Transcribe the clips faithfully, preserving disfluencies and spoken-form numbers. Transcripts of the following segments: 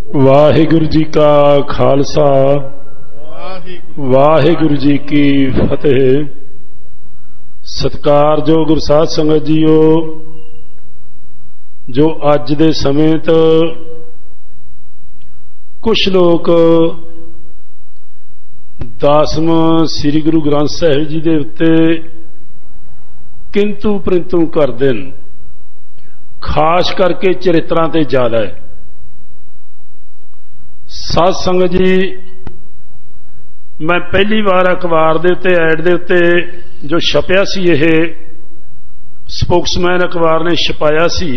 ਵਾਹਿਗੁਰੂ ਜੀ ਕਾ ਖਾਲਸਾ ਵਾਹਿਗੁਰੂ ਜੀ ਕੀ ਫਤਿਹ। ਸਤਿਕਾਰਯੋਗ ਗੁਰੂ ਸਾਧ ਸੰਗਤ ਜੀਓ, ਜੋ ਅੱਜ ਦੇ ਸਮੇਂ ਤੋਂ ਕੁਛ ਲੋਕ ਦਸਵਾਂ ਸ੍ਰੀ ਗੁਰੂ ਗ੍ਰੰਥ ਸਾਹਿਬ ਜੀ ਦੇ ਉੱਤੇ ਕਿੰਤੂ ਪ੍ਰੰਤੂ ਕਰਦੇ ਨੇ, ਖਾਸ ਕਰਕੇ ਚਰਿੱਤਰਾਂ ਤੇ ਜ਼ਿਆਦਾ ਹੈ। ਸਾਧ ਸੰਗਤ ਜੀ, ਮੈਂ ਪਹਿਲੀ ਵਾਰ ਅਖਬਾਰ ਦੇ ਉੱਤੇ ਐਡ ਦੇ ਉੱਤੇ ਜੋ ਛਪਿਆ ਸੀ, ਇਹ ਸਪੋਕਸਮੈਨ ਅਖਬਾਰ ਨੇ ਛਪਾਇਆ ਸੀ,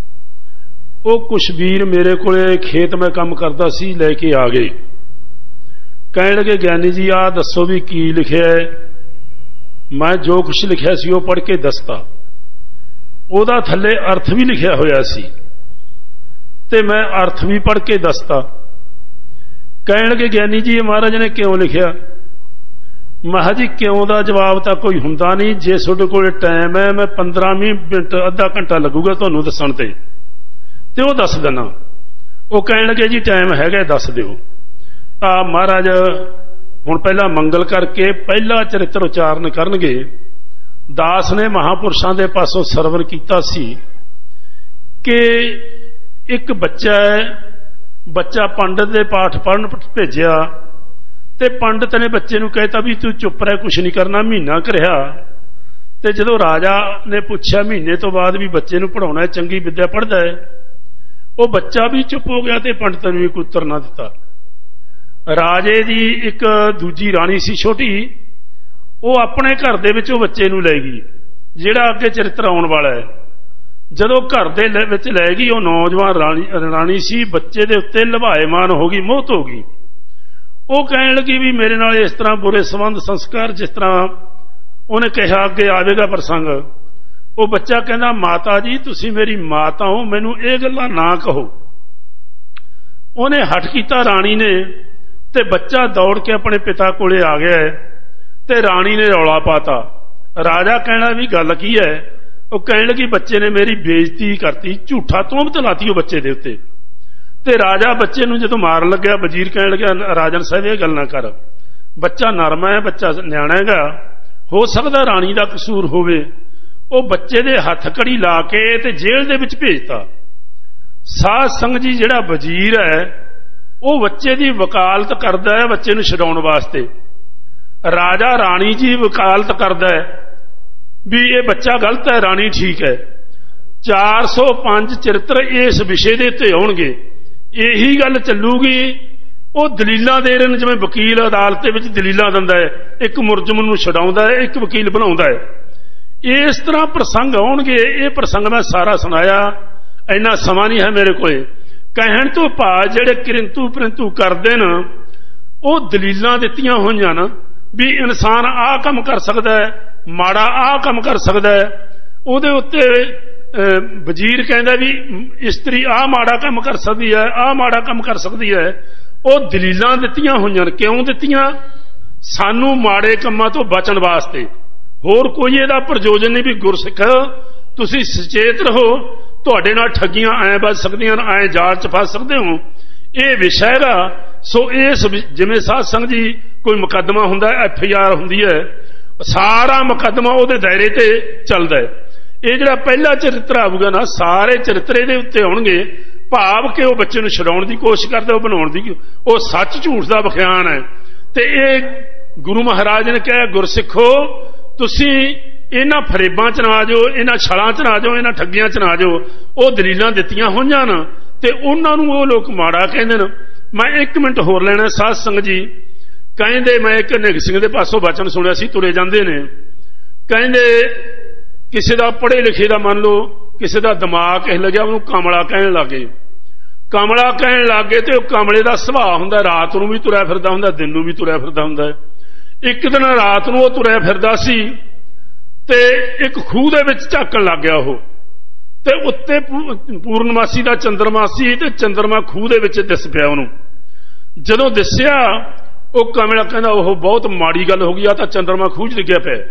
ਉਹ ਕੁਛ ਵੀਰ ਮੇਰੇ ਕੋਲੇ ਖੇਤ ਮੈਂ ਕੰਮ ਕਰਦਾ ਸੀ ਲੈ ਕੇ ਆ ਗਏ। ਕਹਿਣ ਲੱਗੇ ਗਿਆਨੀ ਜੀ ਆਹ ਦੱਸੋ ਵੀ ਕੀ ਲਿਖਿਆ ਹੈ। ਮੈਂ ਜੋ ਕੁਛ ਲਿਖਿਆ ਸੀ ਉਹ ਪੜ੍ਹ ਕੇ ਦੱਸਤਾ। ਉਹਦਾ ਥੱਲੇ ਅਰਥ ਵੀ ਲਿਖਿਆ ਹੋਇਆ ਸੀ ਤੇ ਮੈਂ ਅਰਥ ਵੀ ਪੜ੍ਹ ਕੇ ਦੱਸਤਾ। ਕਹਿਣ ਲੱਗੇ ਗਿਆਨੀ ਜੀ ਇਹ ਮਹਾਰਾਜ ਨੇ ਕਿਉਂ ਲਿਖਿਆ। ਮੈਂ ਕਿਹਾ ਜੀ ਕਿਉਂ ਦਾ ਜਵਾਬ ਤਾਂ ਕੋਈ ਹੁੰਦਾ ਨਹੀਂ। ਜੇ ਤੁਹਾਡੇ ਕੋਲ ਟਾਈਮ ਹੈ, ਮੈਂ ਪੰਦਰਾਂ ਵੀਹ ਮਿੰਟ ਅੱਧਾ ਘੰਟਾ ਲੱਗੂਗਾ ਤੁਹਾਨੂੰ ਦੱਸਣ ਤੇ ਤੇ ਉਹ ਦੱਸ ਦੇਣਾ। ਉਹ ਕਹਿਣ ਲੱਗੇ ਜੀ ਟਾਈਮ ਹੈਗਾ, ਦੱਸ ਦਿਓ। ਆ ਮਹਾਰਾਜ ਹੁਣ ਪਹਿਲਾਂ ਮੰਗਲ ਕਰਕੇ ਪਹਿਲਾ ਚਰਿੱਤਰ ਉਚਾਰਨ ਕਰਨਗੇ। ਦਾਸ ਨੇ ਮਹਾਂਪੁਰਸ਼ਾਂ ਦੇ ਪਾਸੋਂ ਸਰਵਣ ਕੀਤਾ ਸੀ ਕਿ ਇੱਕ ਬੱਚਾ ਹੈ, ਬੱਚਾ ਪੰਡਤ ਦੇ ਪਾਠ ਪੜ੍ਹਨ ਭੇਜਿਆ ਤੇ ਪੰਡਤ ਨੇ ਬੱਚੇ ਨੂੰ ਕਹਿਤਾ ਵੀ ਤੂੰ ਚੁੱਪ ਰਹਿ, ਕੁਛ ਨਹੀਂ ਕਰਨਾ, ਮਹੀਨਾ ਕਰਿਆ। ਤੇ ਜਦੋਂ ਰਾਜਾ ਨੇ ਪੁੱਛਿਆ ਮਹੀਨੇ ਤੋਂ ਬਾਅਦ ਵੀ ਬੱਚੇ ਨੂੰ ਪੜ੍ਹਾਉਣਾ, ਚੰਗੀ ਵਿੱਦਿਆ ਪੜ੍ਹਦਾ ਹੈ, ਉਹ ਬੱਚਾ ਵੀ ਚੁੱਪ ਹੋ ਗਿਆ ਤੇ ਪੰਡਤ ਨੇ ਵੀ ਕੋਈ ਉੱਤਰ ਨਾ ਦਿੱਤਾ। ਰਾਜੇ ਦੀ ਇੱਕ ਦੂਜੀ ਰਾਣੀ ਸੀ ਛੋਟੀ, ਉਹ ਆਪਣੇ ਘਰ ਦੇ ਵਿੱਚ ਉਹ ਬੱਚੇ ਨੂੰ ਲੈ ਗਈ, ਜਿਹੜਾ ਅੱਗੇ ਚਰਿੱਤਰ ਆਉਣ ਵਾਲਾ ਹੈ। ਜਦੋਂ ਘਰ ਦੇ ਵਿੱਚ ਲੈ ਗਈ, ਉਹ ਨੌਜਵਾਨ ਰਾਣੀ ਰਾਣੀ ਸੀ, ਬੱਚੇ ਦੇ ਉੱਤੇ ਲਭਾਏਮਾਨ ਹੋ ਗਈ, ਮੋਹਤ ਹੋ ਗਈ। ਉਹ ਕਹਿਣ ਲੱਗੀ ਵੀ ਮੇਰੇ ਨਾਲ ਇਸ ਤਰ੍ਹਾਂ ਬੁਰੇ ਸੰਬੰਧ ਸੰਸਕਾਰ, ਜਿਸ ਤਰ੍ਹਾਂ ਉਹਨੇ ਕਿਹਾ ਅੱਗੇ ਆਵੇਗਾ ਪ੍ਰਸੰਗ। ਉਹ ਬੱਚਾ ਕਹਿੰਦਾ ਮਾਤਾ ਜੀ ਤੁਸੀਂ ਮੇਰੀ ਮਾਤਾ ਹੋ, ਮੈਨੂੰ ਇਹ ਗੱਲਾਂ ਨਾ ਕਹੋ। ਉਹਨੇ ਹੱਠ ਕੀਤਾ ਰਾਣੀ ਨੇ, ਤੇ ਬੱਚਾ ਦੌੜ ਕੇ ਆਪਣੇ ਪਿਤਾ ਕੋਲੇ ਆ ਗਿਆ ਤੇ ਰਾਣੀ ਨੇ ਰੌਲਾ ਪਾਤਾ। ਰਾਜਾ ਕਹਿਣਾ ਵੀ ਗੱਲ ਕੀ ਹੈ। ਉਹ ਕਹਿਣ ਲੱਗੀ ਬੱਚੇ ਨੇ ਮੇਰੀ ਬੇਇੱਜ਼ਤੀ ਕਰਤੀ, ਝੂਠਾ ਤੋਹਮਤ ਲਾਤੀ ਉਹ ਬੱਚੇ ਦੇ ਉੱਤੇ। ਤੇ ਰਾਜਾ ਬੱਚੇ ਨੂੰ ਜਦੋਂ ਮਾਰਨ ਲੱਗਿਆ, ਵਜ਼ੀਰ ਕਹਿਣ ਲੱਗਿਆ ਰਾਜਨ ਸਾਹਿਬ ਇਹ ਗੱਲ ਨਾ ਕਰ, ਬੱਚਾ ਨਰਮ ਹੈ, ਬੱਚਾ ਨਿਆਣਾ ਹੈਗਾ, ਹੋ ਸਕਦਾ ਰਾਣੀ ਦਾ ਕਸੂਰ ਹੋਵੇ। ਉਹ ਬੱਚੇ ਦੇ ਹੱਥ ਕੜੀ ਲਾ ਕੇ ਤੇ ਜੇਲ੍ਹ ਦੇ ਵਿੱਚ ਭੇਜਤਾ। ਸਾਧ ਸੰਗਤ ਜੀ, ਜਿਹੜਾ ਵਜ਼ੀਰ ਹੈ ਉਹ ਬੱਚੇ ਦੀ ਵਕਾਲਤ ਕਰਦਾ ਹੈ ਬੱਚੇ ਨੂੰ ਛਡਾਉਣ ਵਾਸਤੇ। ਰਾਜਾ ਰਾਣੀ ਜੀ ਵਕਾਲਤ ਕਰਦਾ ਹੈ ਵੀ ਇਹ ਬੱਚਾ ਗਲਤ ਹੈ, ਰਾਣੀ ਠੀਕ ਹੈ। ਚਾਰ ਸੌ ਪੰਜ ਚਰਿੱਤਰ ਇਸ ਵਿਸ਼ੇ ਦੇ ਉੱਤੇ ਆਉਣਗੇ, ਇਹੀ ਗੱਲ ਚੱਲੂਗੀ। ਉਹ ਦਲੀਲਾਂ ਦੇ ਰਹੇ ਨੇ, ਜਿਵੇਂ ਵਕੀਲ ਅਦਾਲਤ ਦੇ ਵਿੱਚ ਦਲੀਲਾਂ ਦਿੰਦਾ ਹੈ, ਇੱਕ ਮੁਲਜ਼ਮ ਨੂੰ ਛਡਾਉਂਦਾ ਹੈ, ਇੱਕ ਵਕੀਲ ਬਣਾਉਂਦਾ ਹੈ। ਇਸ ਤਰ੍ਹਾਂ ਪ੍ਰਸੰਗ ਆਉਣਗੇ। ਇਹ ਪ੍ਰਸੰਗ ਮੈਂ ਸਾਰਾ ਸੁਣਾਇਆ, ਇੰਨਾ ਸਮਾਂ ਨਹੀਂ ਹੈ ਮੇਰੇ ਕੋਲੇ। ਕਹਿਣ ਤੋਂ ਭਾਵ ਜਿਹੜੇ ਕਿਰੰਤੂ ਪ੍ਰੰਤੂ ਕਰਦੇ ਨੇ, ਉਹ ਦਲੀਲਾਂ ਦਿੱਤੀਆਂ ਹੋਈਆਂ ਨਾ ਵੀ ਇਨਸਾਨ ਆਹ ਕੰਮ ਕਰ ਸਕਦਾ ਹੈ, ਮਾੜਾ ਆਹ ਕੰਮ ਕਰ ਸਕਦਾ ਹੈ। ਉਹਦੇ ਉੱਤੇ ਵਜ਼ੀਰ ਕਹਿੰਦਾ ਵੀ ਇਸਤਰੀ ਆਹ ਮਾੜਾ ਕੰਮ ਕਰ ਸਕਦੀ ਹੈ, ਆਹ ਮਾੜਾ ਕੰਮ ਕਰ ਸਕਦੀ ਹੈ। ਉਹ ਦਲੀਲਾਂ ਦਿੱਤੀਆਂ ਹੋਈਆਂ ਨੇ। ਕਿਉਂ ਦਿੱਤੀਆਂ? ਸਾਨੂੰ ਮਾੜੇ ਕੰਮਾਂ ਤੋਂ ਬਚਣ ਵਾਸਤੇ। ਹੋਰ ਕੋਈ ਇਹਦਾ ਪ੍ਰਯੋਜਨ ਨਹੀਂ ਵੀ ਗੁਰਸਿੱਖ ਤੁਸੀਂ ਸੁਚੇਤ ਰਹੋ, ਤੁਹਾਡੇ ਨਾਲ ਠੱਗੀਆਂ ਐਂ ਵੱਜ ਸਕਦੀਆਂ ਨੇ, ਐਂ ਜਾਲ ਚ ਫਸ ਸਕਦੇ ਹੋ। ਇਹ ਵਿਸ਼ਾ ਹੈਗਾ। ਸੋ ਇਸ ਜਿਵੇਂ ਸਾਧ ਸੰਗਤ ਜੀ ਕੋਈ ਮੁਕੱਦਮਾ ਹੁੰਦਾ, ਐਫ ਆਈ ਆਰ ਹੁੰਦੀ ਹੈ, ਸਾਰਾ ਮੁਕੱਦਮਾ ਉਹਦੇ ਦਾਇਰੇ ਤੇ ਚੱਲਦਾ ਹੈ। ਇਹ ਜਿਹੜਾ ਪਹਿਲਾ ਚਰਿੱਤਰ ਆਊਗਾ ਨਾ, ਸਾਰੇ ਚਰਿੱਤਰ ਇਹਦੇ ਉੱਤੇ ਆਉਣਗੇ। ਭਾਵ ਕਿ ਉਹ ਬੱਚੇ ਨੂੰ ਛਡਾਉਣ ਦੀ ਕੋਸ਼ਿਸ਼ ਕਰਦਾ, ਉਹ ਬਣਾਉਣ ਦੀ, ਉਹ ਸੱਚ ਝੂਠ ਦਾ ਵਿਖਿਆਨ ਹੈ। ਤੇ ਇਹ ਗੁਰੂ ਮਹਾਰਾਜ ਨੇ ਕਿਹਾ ਗੁਰਸਿੱਖੋ ਤੁਸੀਂ ਇਹਨਾਂ ਫਰੇਬਾਂ ਚ ਨਾ ਜਾਓ, ਇਹਨਾਂ ਛਲਾਂ ਚ ਨਾ ਜਾਓ, ਇਹਨਾਂ ਠੱਗੀਆਂ ਚ ਨਾ ਜਾਓ। ਉਹ ਦਲੀਲਾਂ ਦਿੱਤੀਆਂ ਹੋਈਆਂ ਨੇ ਤੇ ਉਹਨਾਂ ਨੂੰ ਉਹ ਲੋਕ ਮਾੜਾ ਕਹਿੰਦੇ ਨੇ। ਮੈਂ ਇੱਕ ਮਿੰਟ ਹੋਰ ਲੈਣਾ। ਸਾਧ ਸੰਗਤ ਜੀ ਕਹਿੰਦੇ, ਮੈਂ ਇੱਕ ਨਿਹੰਗ ਸਿੰਘ ਦੇ ਪਾਸੋਂ ਵਚਨ ਸੁਣਿਆ ਸੀ, ਤੁਰੇ ਜਾਂਦੇ ਨੇ। ਕਹਿੰਦੇ ਕਿਸੇ ਦਾ ਪੜ੍ਹੇ ਲਿਖੇ ਦਾ, ਮੰਨ ਲਓ ਕਿਸੇ ਦਾ ਦਿਮਾਗ ਇਹ ਲੱਗਿਆ, ਉਹਨੂੰ ਕਮਲਾ ਕਹਿਣ ਲੱਗੇ। ਕਮਲਾ ਕਹਿਣ ਲੱਗੇ ਤੇ ਉਹ ਕਮਲੇ ਦਾ ਸੁਭਾਅ ਹੁੰਦਾ, ਰਾਤ ਨੂੰ ਵੀ ਤੁਰਿਆ ਫਿਰਦਾ ਹੁੰਦਾ, ਦਿਨ ਨੂੰ ਵੀ ਤੁਰਿਆ ਫਿਰਦਾ ਹੁੰਦਾ। ਇੱਕ ਦਿਨ ਰਾਤ ਨੂੰ ਉਹ ਤੁਰਿਆ ਫਿਰਦਾ ਸੀ ਤੇ ਇੱਕ ਖੂਹ ਦੇ ਵਿੱਚ ਝਾਕਣ ਲੱਗ ਗਿਆ ਉਹ, ਤੇ ਉੱਤੇ ਪੂਰਨਮਾਸੀ ਦਾ ਚੰਦਰਮਾ ਸੀ ਤੇ ਚੰਦਰਮਾ ਖੂਹ ਦੇ ਵਿੱਚ ਦਿਸ ਪਿਆ ਉਹਨੂੰ। ਜਦੋਂ ਦਿਸਿਆ ਉਹ ਕਮਲਾ ਕਹਿੰਦਾ ਉਹ ਬਹੁਤ ਮਾੜੀ ਗੱਲ ਹੋ ਗਈ, ਆ ਤਾਂ ਚੰਦਰਮਾ ਖੂਹ 'ਚ ਡਿੱਗਿਆ ਪਿਆ।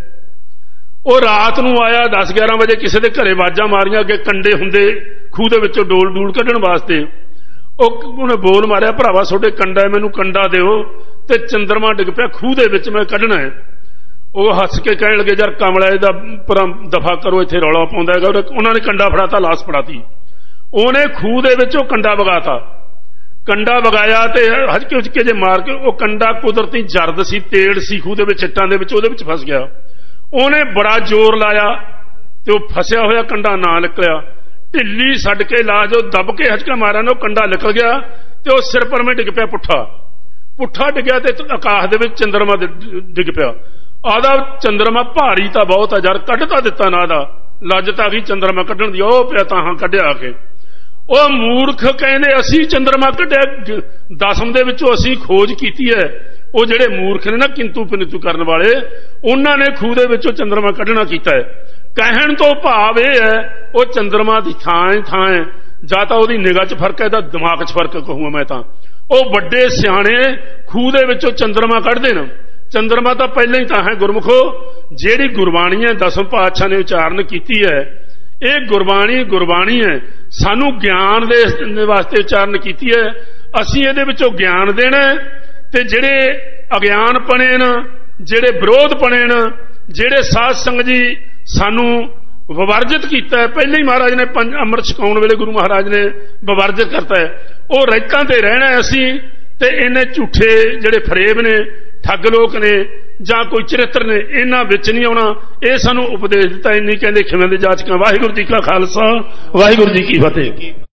ਉਹ ਰਾਤ ਨੂੰ ਆਇਆ ਦਸ ਗਿਆਰਾਂ ਵਜੇ, ਕਿਸੇ ਦੇ ਘਰੇ ਆਵਾਜ਼ਾਂ ਮਾਰੀਆਂ, ਅੱਗੇ ਕੰਡੇ ਹੁੰਦੇ ਖੂਹ ਦੇ ਵਿੱਚੋਂ ਡੋਲ ਡੂਲ ਕੱਢਣ ਵਾਸਤੇ। ਉਹਨੇ ਬੋਲ ਮਾਰਿਆ, ਭਰਾਵਾ ਤੁਹਾਡੇ ਕੰਡਾ, ਮੈਨੂੰ ਕੰਡਾ ਦਿਓ। ਤੇ ਚੰਦਰਮਾ ਡਿੱਗ ਪਿਆ ਖੂਹ ਦੇ ਵਿੱਚ, ਮੈਂ ਕੱਢਣਾ ਹੈ। ਉਹ ਹੱਸ ਕੇ ਕਹਿਣ ਲੱਗੇ, ਯਾਰ ਕਮਲਾ, ਇਹਦਾ ਪਰਾਂ ਦਫਾ ਕਰੋ, ਇੱਥੇ ਰੌਲਾ ਪਾਉਂਦਾ ਹੈਗਾ। ਉਹਨਾਂ ਨੇ ਕੰਡਾ ਫੜਾਤਾ, ਲਾਸ਼ ਫੜਾਤੀ। ਉਹਨੇ ਖੂਹ ਦੇ ਵਿੱਚ ਉਹ ਕੰਡਾ ਵਗਾਤਾ। ਕੰਡਾ ਵਗਾਇਆ ਤੇ ਹਜਕੇ ਹੁਜਕੇ ਜੇ ਮਾਰ ਕੇ, ਉਹ ਕੰਡਾ ਕੁਦਰਤੀ ਜਰਦ ਸੀ, ਤੇੜ ਸੀ ਖੂਹ ਦੇ ਵਿੱਚ, ਇੱਟਾਂ ਦੇ ਵਿੱਚ, ਉਹਦੇ ਵਿੱਚ ਫਸ ਗਿਆ। ਉਹਨੇ ਬੜਾ ਜ਼ੋਰ ਲਾਇਆ ਤੇ ਉਹ ਫਸਿਆ ਹੋਇਆ ਕੰਡਾ ਨਾ ਨਿਕਲਿਆ। ਢਿੱਲੀ ਛੱਡ ਕੇ ਲਾ ਜੋ ਦੱਬ ਕੇ ਹਜਕਾ ਮਾਰਿਆ ਨਾ, ਉਹ ਕੰਡਾ ਨਿਕਲ ਗਿਆ ਤੇ ਉਹ ਸਿਰ ਪਰ ਮੈਂ ਡਿੱਗ ਪਿਆ, ਪੁੱਠਾ ਪੁੱਠਾ ਡਿੱਗਿਆ ਤੇ ਆਕਾਸ਼ ਦੇ ਵਿੱਚ ਚੰਦਰਮਾ ਡਿੱਗ ਪਿਆ। ਆਦਾ ਚੰਦਰਮਾ ਭਾਰੀ ਤਾਂ ਬਹੁਤ ਆ ਯਾਰ, ਕੱਢ ਤਾਂ ਦਿੱਤਾ ਨਾ, ਆਦਾ ਲੱਜ ਆ ਗਈ ਚੰਦਰਮਾ ਕੱਢਣ ਦੀ। ਉਹ ਪਿਆ ਤਾਂ ਹਾਂ ਕੱਢਿਆ ਆ ਕੇ। ਉਹ ਮੂਰਖ ਕਹਿੰਦੇ ਅਸੀਂ ਚੰਦਰਮਾ ਕੱਢਿਆ, ਦਸਮ ਦੇ ਵਿੱਚੋਂ ਅਸੀਂ ਖੋਜ ਕੀਤੀ ਹੈ। ਉਹ ਜਿਹੜੇ ਮੂਰਖ ਨੇ ਨਾ, ਕਿੰਤੂ ਪਰੰਤੂ ਕਰਨ ਵਾਲੇ, ਉਹਨਾਂ ਨੇ ਖੂਹ ਦੇ ਵਿੱਚੋਂ ਚੰਦਰਮਾ ਕੱਢਣਾ ਕੀਤਾ ਹੈ। ਕਹਿਣ ਤੋਂ ਭਾਵ ਇਹ ਹੈ, ਉਹ ਚੰਦਰਮਾ ਦੀ ਥਾਂ ਥਾਂ ਹੈ, ਜਾਂ ਤਾਂ ਉਹਦੀ ਨਿਗਾਹ 'ਚ ਫਰਕ ਹੈ, ਤਾਂ ਦਿਮਾਗ 'ਚ ਫਰਕ ਕਹੂੰਗਾ ਮੈਂ ਤਾਂ। ਉਹ ਵੱਡੇ ਸਿਆਣੇ ਖੂਹ ਦੇ ਵਿੱਚੋਂ ਚੰਦਰਮਾ ਕੱਢਦੇ ਨੇ। ਚੰਦਰਮਾ ਤਾਂ ਪਹਿਲਾਂ ਹੀ ਤਾਂ ਹੈ ਗੁਰਮੁਖੋ, ਜਿਹੜੀ ਗੁਰਬਾਣੀ ਹੈ ਦਸਮ ਪਾਤਸ਼ਾਹ ਨੇ ਉਚਾਰਨ ਕੀਤੀ ਹੈ, ਇਹ ਗੁਰਬਾਣੀ ਗੁਰਬਾਣੀ ਹੈ, ਸਾਨੂੰ ਗਿਆਨ ਦੇ ਵਾਸਤੇ ਉਚਾਰਨ ਕੀਤੀ ਹੈ। ਅਸੀਂ ਇਹਦੇ ਵਿੱਚੋਂ ਗਿਆਨ ਦੇਣਾ, ਤੇ ਜਿਹੜੇ ਅਗਿਆਨ ਪਣੇ ਨੇ, ਜਿਹੜੇ ਵਿਰੋਧ ਪਣੇ ਨੇ, ਜਿਹੜੇ ਸਾਧ ਸੰਗਤ ਜੀ ਸਾਨੂੰ ਵਿਵਰਜਿਤ ਕੀਤਾ ਹੈ, ਪਹਿਲਾਂ ਹੀ ਮਹਾਰਾਜ ਨੇ ਪੰਜ ਅੰਮ੍ਰਿਤ ਛਕਾਉਣ ਵੇਲੇ ਗੁਰੂ ਮਹਾਰਾਜ ਨੇ ਵਿਵਰਜਿਤ ਕਰਤਾ ਹੈ, ਉਹ ਰਹਿਤਾਂ ਤੇ ਰਹਿਣਾ ਅਸੀਂ। ਤੇ ਇਹਨੇ ਝੂਠੇ ਜਿਹੜੇ ਫਰੇਬ ਨੇ, ਠੱਗ ਲੋਕ ਨੇ, ਜਾਂ ਕੋਈ ਚਰਿੱਤਰ ਨੇ, ਇਹਨਾਂ ਵਿੱਚ ਨਹੀਂ ਆਉਣਾ। ਇਹ ਸਾਨੂੰ ਉਪਦੇਸ਼ ਦਿੱਤਾ। ਇੰਨੀ ਕਹਿੰਦੇ ਖਿਵੇਂ ਦੇ ਜਾਚਕਾਂ। ਵਾਹਿਗੁਰੂ ਜੀ ਕਾ ਖਾਲਸਾ, ਵਾਹਿਗੁਰੂ ਜੀ ਕੀ ਫਤਿਹ।